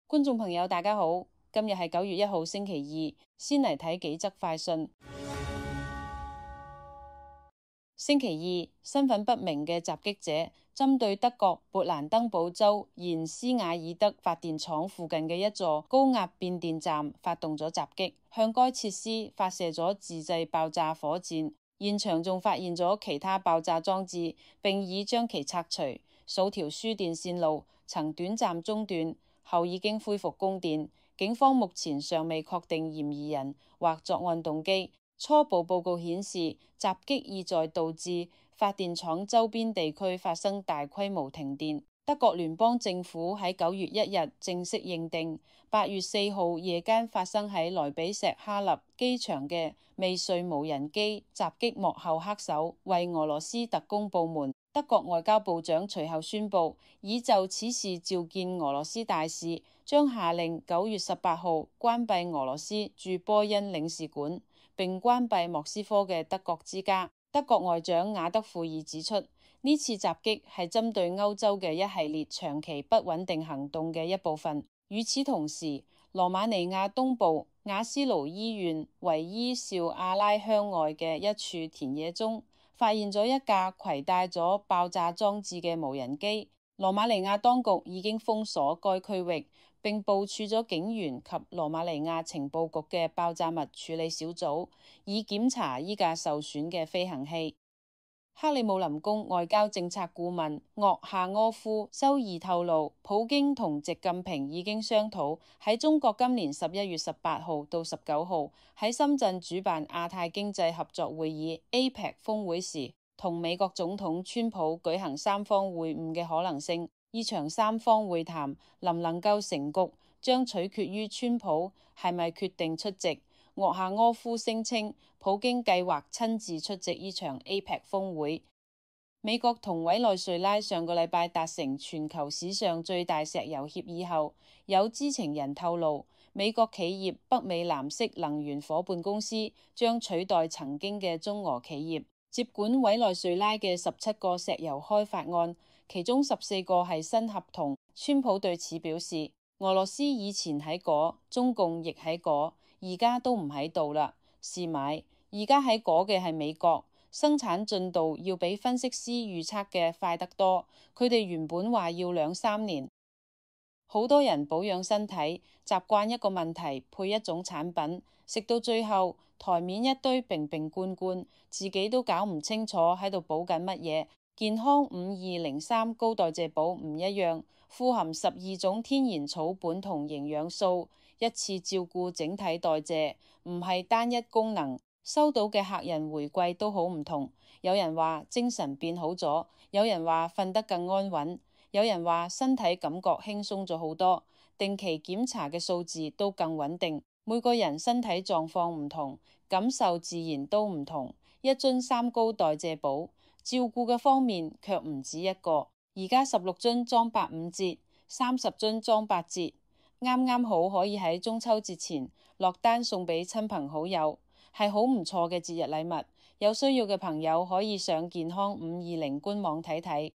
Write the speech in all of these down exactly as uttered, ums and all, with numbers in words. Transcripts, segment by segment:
觀眾朋友大家好，今日係九月一號星期二，先嚟睇幾則快訊。星期二，身份不明嘅襲擊者針對德國勃蘭登堡州延斯瓦爾德發電廠附近嘅一座高壓變電站發動咗襲擊，向該設施發射咗自製爆炸火箭。現場仲發現咗其他爆炸裝置，並已將其拆除。數條輸電線路曾短暫中斷，後已經恢復供電。警方目前尚未確定嫌疑人或作案動機。初步報告顯示，襲擊意在導致發電廠周邊地區發生大規模停電。德國聯邦政府喺九月一日正式認定，八月四號夜間發生喺萊比錫哈勒機場嘅未遂無人機襲擊幕後黑手為俄羅斯特工部門。德國外交部長隨後宣布，已就此事召見俄羅斯大使，將下令九月十八號關閉俄羅斯駐波恩領事館，並關閉莫斯科嘅德國之家。德國外長雅德庫爾指出，呢次襲擊係針對歐洲嘅一系列長期不穩定行動嘅一部分。與此同時，羅馬尼亞東部瓦斯盧醫院維伊紹阿拉鄉外嘅一處田野中，發現咗一架攜帶咗爆炸裝置嘅無人機。羅馬尼亞當局已經封鎖該區域，並部署咗警員及羅馬尼亞情報局嘅爆炸物處理小組，以檢查依架受損嘅飛行器。克里姆林宮外交政策顧問岳夏柯夫周二透露，普京同習近平已經商討喺中國今年十一月十八號到十九號喺深圳主辦亞太經濟合作會議 A P E C 峰會時，同美國總統川普舉行三方會晤嘅可能性。呢場三方會談能唔能夠成局，將取決於川普係咪決定出席。岳夏柯夫聲稱，普京計劃親自出席呢場 A P E C 峰會。美國同委內瑞拉上個禮拜達成全球史上最大石油協議後，有知情人透露，美國企業北美藍色能源夥伴公司將取代曾經嘅中俄企業，接管委內瑞拉嘅十七個石油開發案，其中十四個係新合同。川普對此表示，俄羅斯以前喺嗰，中共亦喺嗰，而家都唔喺度啦。試買，而家喺嗰嘅係美國，生產進度要比分析師預測嘅快得多。佢哋原本話要兩三年。好多人保養身體，習慣一個問題配一種產品，食到最後台面一堆瓶瓶罐罐，自己都搞唔清楚喺度補緊乜嘢。健康五二零三高代謝寶唔一樣，富含十二種天然草本同營養素，一次照顧整體代謝，唔係單一功能。收到嘅客人回饋都好唔同，有人話精神變好咗，有人話瞓得更安穩，有人話身體感覺輕鬆咗好多，定期檢查嘅數字都更穩定。每個人身體狀況唔同，感受自然都唔同。一樽三高代謝寶，照顧嘅方面卻唔止一個。而家十六樽裝八五折，三十樽裝八折，啱啱好可以喺中秋節前落單送俾親朋好友，係好唔錯嘅節日禮物。有需要嘅朋友可以上健康五二零官網睇睇。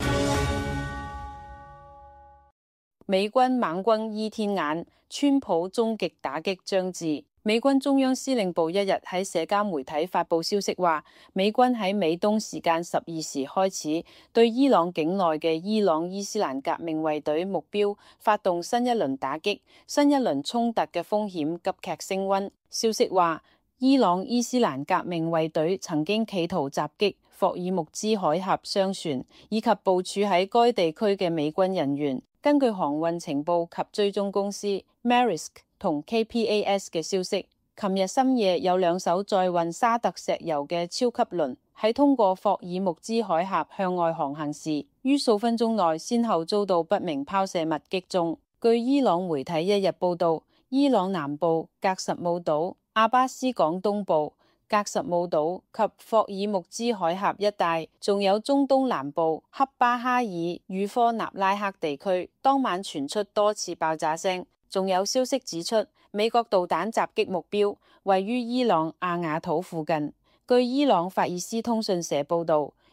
美軍猛攻伊天眼，川普終極打擊將至。美軍中央司令部一日喺社交媒體發佈消息話，美軍喺美東時間十二時開始對伊朗境內嘅伊朗伊斯蘭革命衛隊目標發動新一輪打擊，新一輪衝突嘅風險急劇升溫。消息話，伊朗伊斯蘭革命衛隊曾經企圖襲擊霍爾木茲海峽商船，以及部署喺該地區嘅美軍人員。根據航運情報及追蹤公司 Maersk 同 K P A S 嘅消息，琴日深夜有兩艘載運沙特石油嘅超級輪喺通過霍爾木茲海峽向外航行時，於數分鐘內先後遭到不明拋射物擊中。據伊朗媒體一日報道，伊朗南部格什姆島、阿巴斯港東部、格什姆島及霍爾木茲海峽一帶，仲有中東南部恰巴哈爾與科納拉克地區，當晚傳出多次爆炸聲。仲有消息指出，美國導彈襲擊目標位於伊朗阿瓦土附近。據伊朗法爾斯通訊社報道，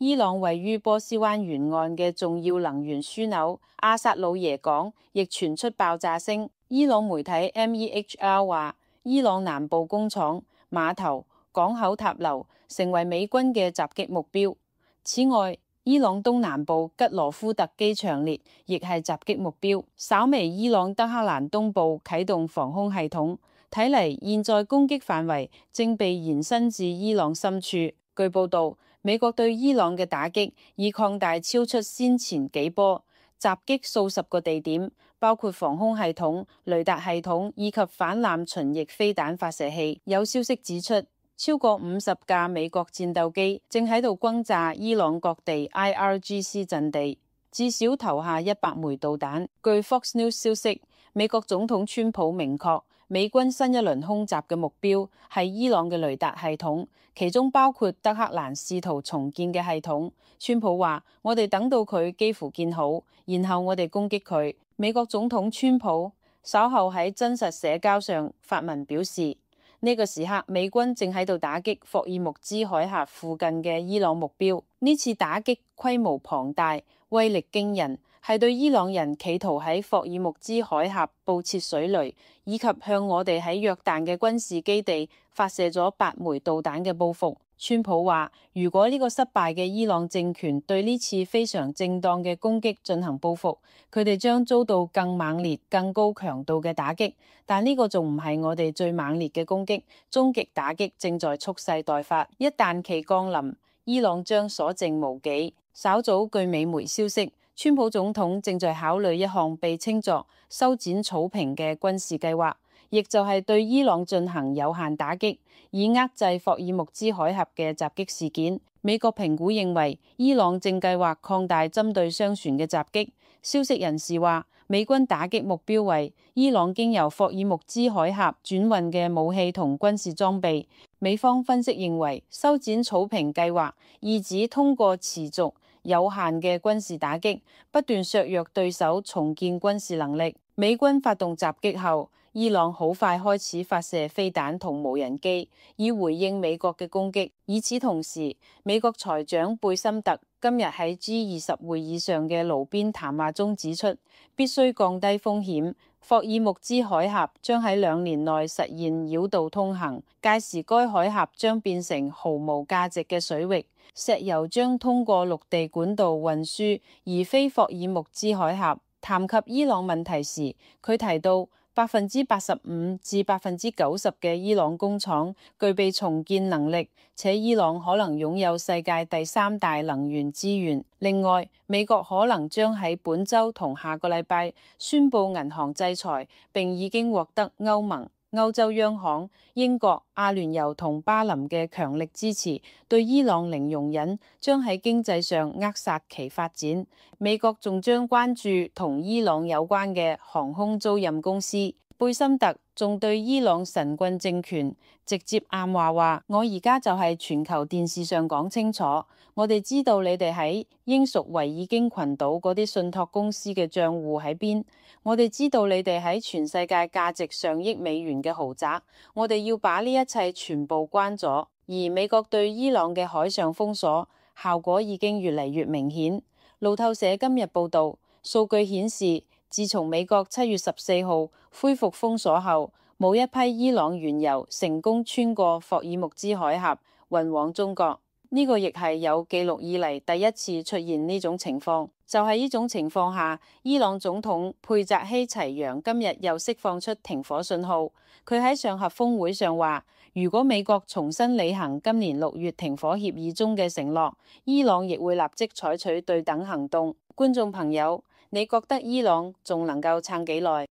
伊朗位於波斯灣沿岸嘅重要能源樞紐阿薩魯耶港亦傳出爆炸聲。伊朗媒體 M E H R 話，伊朗南部工廠、碼頭、港口塔樓成為美軍嘅襲擊目標。此外，伊朗東南部吉羅夫特機場列亦係襲擊目標。稍微伊朗德黑蘭東部啟動防空系統，睇嚟現在攻擊範圍正被延伸至伊朗深處。據報道，美國對伊朗嘅打擊已擴大超出先前幾波，襲擊數十個地點，包括防空系統、雷達系統以及反艦巡弋飛彈發射器。有消息指出，超過五十架美國戰鬥機正喺度轟炸伊朗各地 I R G C 陣地，至少投下一百枚導彈。據 Fox News 消息，美國總統川普明確，美軍新一輪空襲嘅目標係伊朗嘅雷達系統，其中包括德黑蘭試圖重建嘅系統。川普話：我哋等到佢幾乎建好，然後我哋攻擊佢。美國總統川普稍後喺真實社交上發文表示，呢個時刻美軍正喺度打擊霍爾木茲海峽附近嘅伊朗目標。呢次打擊規模龐大，威力驚人，係對伊朗人企圖喺霍爾木茲海峽布設水雷，以及向我哋喺約旦嘅軍事基地發射咗八枚導彈嘅報復。川普話：如果呢個失敗嘅伊朗政權對呢次非常正當嘅攻擊進行報復，佢哋將遭到更猛烈、更高強度嘅打擊。但呢個仲唔係我哋最猛烈嘅攻擊，終極打擊正在蓄勢待發。一旦其降臨，伊朗將所剩無幾。稍早據美媒消息，川普總統正在考慮一項被稱作修剪草坪嘅軍事計劃，亦就係對伊朗進行有限打擊，以遏制霍爾木茲海峽嘅襲擊事件。美國評估認為，伊朗正計劃擴大針對商船嘅襲擊。消息人士話，美軍打擊目標為伊朗經由霍爾木茲海峽轉運嘅武器同軍事裝備。美方分析認為，修剪草坪計劃意指通過持續有限嘅軍事打擊，不斷削弱對手重建軍事能力。美軍發動襲擊後，伊朗好快開始發射飛彈同無人機，以回應美國嘅攻擊。與此同時，美國財長貝森特今日喺 G 二十會議上嘅爐邊談話中指出，必須降低風險。霍爾木茲海峽將喺兩年內實現繞道通行，屆時該海峽將變成毫無價值嘅水域，石油將通過陸地管道運輸，而非霍爾木茲海峽。談及伊朗問題時，佢提到百分之八十五至百分之九十嘅伊朗工廠具備重建能力，且伊朗可能擁有世界第三大能源資源。另外，美國可能將喺本週同下個禮拜宣布銀行制裁，並已經獲得歐盟、歐洲央行、英國、阿聯酋同巴林嘅強力支持，對伊朗零容忍，將喺經濟上扼殺其發展。美國仲將關注同伊朗有關嘅航空租賃公司。貝森特仲對伊朗神棍政權直接暗話話：我而家就係全球電視上講清楚，我哋知道你哋喺英屬維爾京群島嗰啲信託公司嘅賬戶喺邊，我哋知道你哋喺全世界價值上億美元嘅豪宅，我哋要把呢一切全部關咗。而美國對伊朗嘅海上封鎖效果已經越嚟越明顯。路透社今日報道，數據顯示，自從美國七月十四號恢復封鎖後，冇一批伊朗原油成功穿過霍爾木茲海峽運往中國。呢個亦係有記錄以嚟第一次出現呢種情況。就係呢種情況下，伊朗總統佩扎希齊揚今日又釋放出停火信號。佢喺上合峰會上話，如果美國重新履行今年六月停火協議中嘅承諾，伊朗亦會立即採取對等行動。觀眾朋友，你覺得伊朗仲能夠撐幾耐？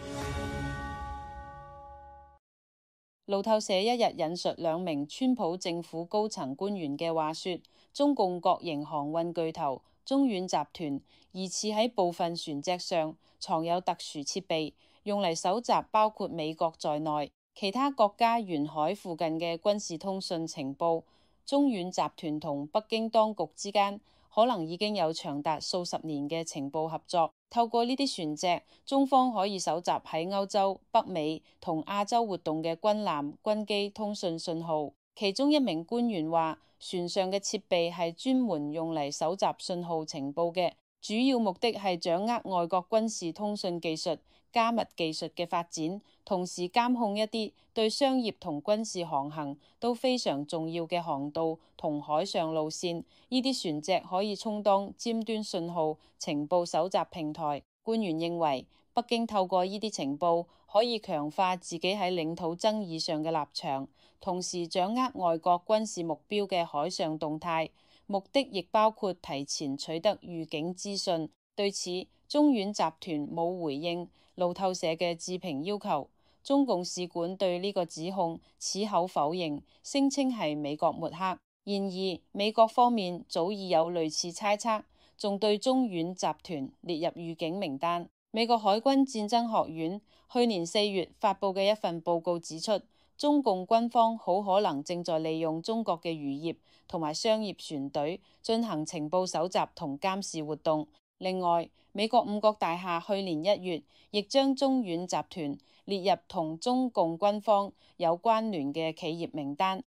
路透社一日引述兩名川普政府高層官員嘅話說，中共國營航運巨頭中遠集團疑似喺部分船隻上藏有特殊設備，用嚟搜集包括美國在內其他國家沿海附近嘅軍事通訊情報。中遠集團同北京當局之間可能已經有長達數十年嘅情報合作。透過呢啲船隻，中方可以搜集喺歐洲、北美同亞洲活動嘅軍艦、軍機通訊信號。 其中一名官員話，船上嘅設備係專門用嚟搜集信號情報嘅，主要目的係掌握外國軍事通訊技術、加密技術嘅發展，同時監控一啲對商業同軍事航行都非常重要嘅航道同海上路線。呢啲船隻可以充當尖端信號情報搜集平台。官員認為，北京透過呢啲情報可以強化自己喺領土爭議上嘅立場，同時掌握外國軍事目標嘅海上動態，目的亦包括提前取得預警資訊。對此，中遠集團冇回應路透社嘅置評要求。中共使館對呢個指控矢口否認，聲稱係美國抹黑。然而，美國方面早已有類似猜測，仲對中遠集團列入預警名單。美國海軍戰爭學院去年四月發佈嘅一份報告指出，中共軍方好可能正在利用中國嘅漁業同埋商業船隊進行情報搜集同監視活動。另外，美國五角大廈去年一月亦將中遠集團列入同中共軍方有關聯嘅企業名單。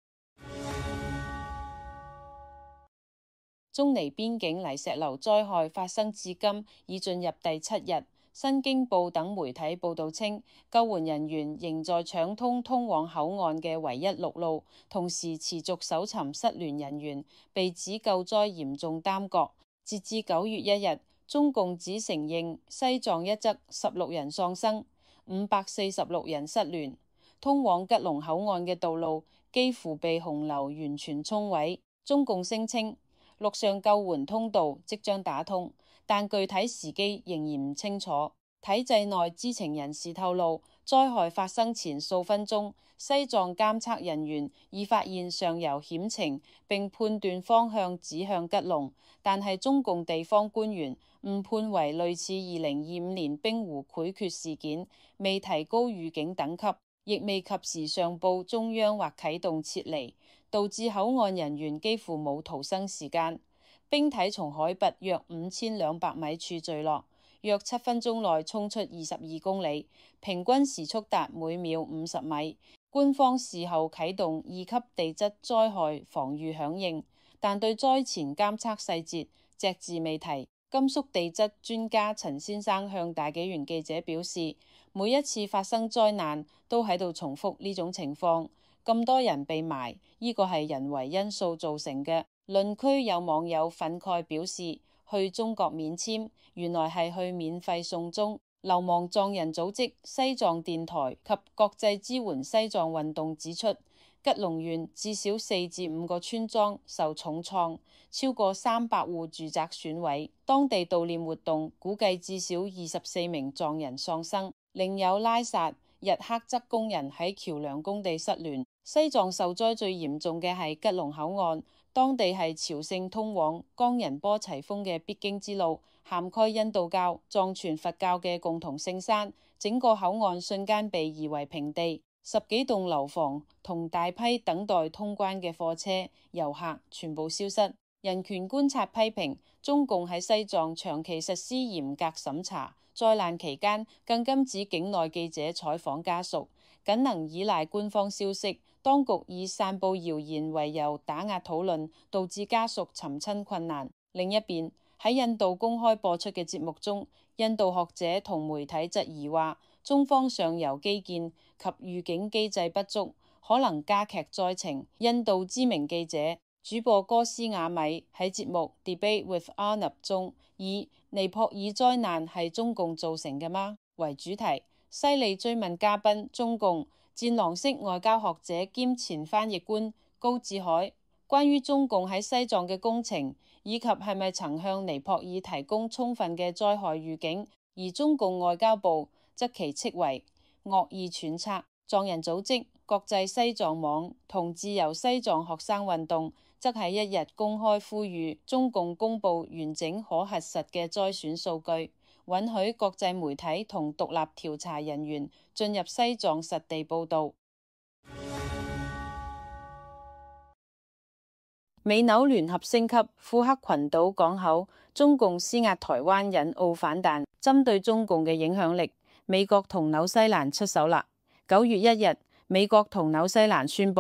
中尼邊境泥石流災害發生至今已進入第七日。新京報等媒體報道稱，救援人員仍在搶通通往口岸嘅唯一陸路，同時持續搜尋失聯人員，被指救災嚴重耽擱。截至九月一日，中共只承認西藏一則十六人喪生，五百四十六人失聯。通往吉隆口岸嘅道路幾乎被洪流完全沖毀。中共聲稱陸上救援通道即將打通，但具體時機仍然唔清楚。體制內知情人士透露，災害發生前數分鐘，西藏監測人員已發現上游險情，並判斷方向指向吉隆，但係中共地方官員誤判為類似二零二五年冰湖潰決事件，未提高預警等級，亦未及時上報中央或啟動撤離，導致口岸人員幾乎冇逃生時間。冰體從海拔約五千兩百米處墜落，約七分鐘內衝出二十二公里，平均時速達每秒五十米。官方事後啟動二級地質災害防禦響應，但對災前監測細節隻字未提。甘肅地質專家陳先生向大紀元記者表示，每一次發生災難都喺度重複呢種情況，咁多人被埋，呢個係人為因素造成嘅。論區有網友憤慨表示，去中國免簽，原來係去免費送終。流亡藏人組織西藏電台及國際支援西藏運動指出，吉隆縣至少四至五個村莊受重創，超過三百戶住宅損毀。當地悼念活動估計至少二十四名藏人喪生，另有拉薩、日喀則工人喺橋梁工地失聯。西藏受災最嚴重嘅係吉隆口岸，當地係朝聖通往岡仁波齊峰嘅必經之路，涵蓋印度教、藏傳佛教嘅共同聖山。整個口岸瞬間被夷為平地，十幾棟樓房同大批等待通關嘅貨車、遊客全部消失。人權觀察批評，中共喺西藏長期實施嚴格審查，災難期間更禁止境內記者採訪家屬，僅能依賴官方消息。當局以散佈謠言為由打壓討論，導致家屬尋親困難。另一邊，喺印度公開播出嘅節目中，印度學者同媒體質疑話，中方上游基建及預警機制不足，可能加劇災情。印度知名記者主播哥斯瓦米喺節目 Debate with Arnab 中，以尼泊爾災難係中共造成嘅嗎為主題，犀利追問嘉賓中共戰狼式外交學者兼前翻譯官高志海關於中共喺西藏嘅工程，以及係咪曾向尼泊爾提供充分嘅災害預警，而中共外交部則其斥為惡意揣測。藏人組織國際西藏網同自由西藏學生運動則喺一日公開呼籲中共公布完整可核實嘅災損數據，允許國際媒體同獨立調查人員進入西藏實地報導。美紐聯合升級庫克群島港口，中共施壓台灣引澳反彈，針對中共嘅影響力，美國同紐西蘭出手啦。九月一日，美國同紐西蘭宣布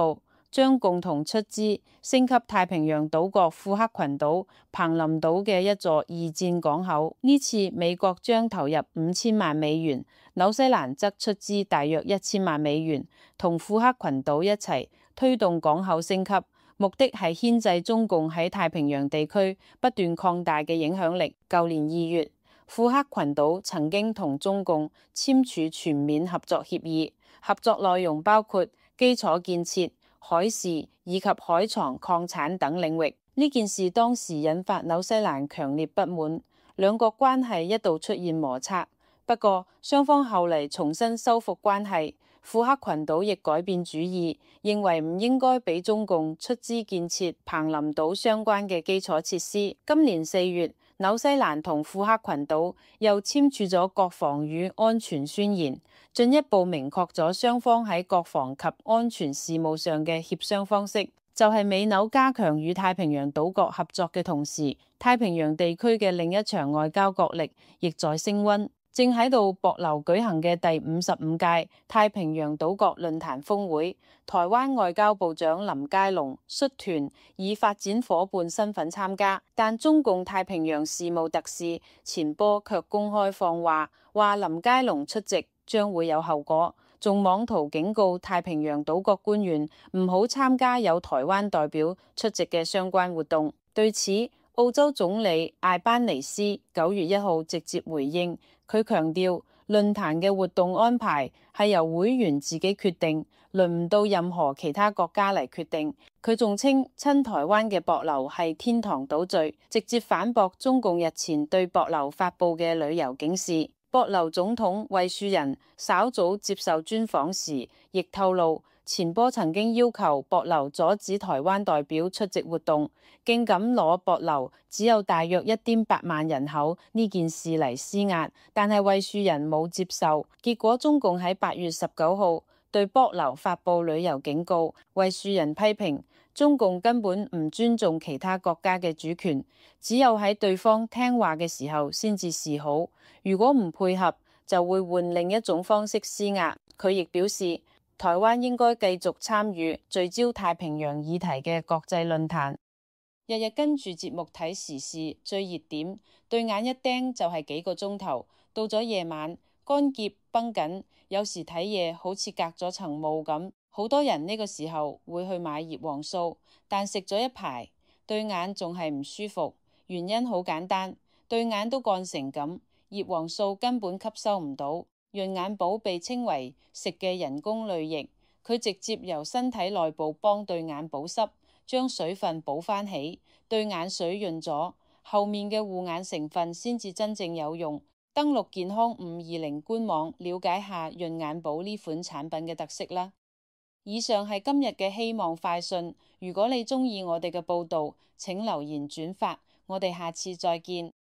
將共同出資升級太平洋島國庫克群島彭林島嘅一座二戰港口。呢次美國將投入五千萬美元，紐西蘭則出資大約一千萬美元，同庫克群島一齊推動港口升級，目的係牽制中共喺太平洋地區不斷擴大嘅影響力。舊年二月，庫克群島曾經同中共簽署全面合作協議，合作內容包括基礎建設、海事以及海床礦產等領域。呢件事當時引發紐西蘭強烈不滿，兩國關係一度出現摩擦。不過雙方後嚟重新修復關係，庫克群島亦改變主意，認為唔應該俾中共出資建設彭林島相關嘅基礎設施。今年四月，紐西蘭同庫克群島又簽署咗國防與安全宣言，進一步明確咗雙方喺國防及安全事務上嘅協商方式，就係美紐加強與太平洋島國合作嘅同時，太平洋地區嘅另一場外交角力亦在升溫。正喺度帛琉舉行嘅第五十五屆太平洋島國論壇峰會，台灣外交部長林佳龍率團以發展夥伴身份參加，但中共太平洋事務特使錢波卻公開放話，話林佳龍出席將會有後果，仲妄圖警告太平洋島國官員唔好參加有台灣代表出席嘅相關活動。對此，澳洲總理艾班尼斯九月一號直接回應，佢強調論壇嘅活動安排係由會員自己決定，輪唔到任何其他國家嚟決定。佢仲稱親台灣嘅帛琉係天堂島嶼，直接反駁中共日前對帛琉發布嘅旅遊警示。帛琉總統惠恕仁稍早接受專訪時，亦透露錢波曾經要求帛琉阻止台灣代表出席活動，竟敢攞帛琉只有大約一點八萬人口呢件事嚟施壓，但係惠恕仁冇接受。結果中共喺八月十九號對帛琉發布旅遊警告，惠恕仁批評中共根本唔尊重其他國家嘅主權，只有喺對方聽話嘅時候先至示好，如果唔配合就會換另一種方式施壓。佢亦表示台灣應該繼續參與聚焦太平洋議題嘅國際論壇。日日跟住節目睇時事最熱點，對眼一盯就係幾個鐘頭，到咗夜晚乾澀繃緊，有時睇嘢好似隔咗層霧咁。好多人呢個時候會去買葉黃素，但食咗一排對眼仲係唔舒服，原因好簡單，對眼都乾成咁，葉黃素根本吸收唔到。潤眼寶被稱為食嘅人工淚液，佢直接由身體內部幫對眼保濕，將水分補翻起，對眼水潤咗，後面嘅護眼成分先至真正有用。登錄健康五二零官網了解下潤眼寶呢款產品嘅特色啦。以上係今日嘅希望快訊，如果你鍾意我哋嘅報道，請留言轉發，我哋下次再見。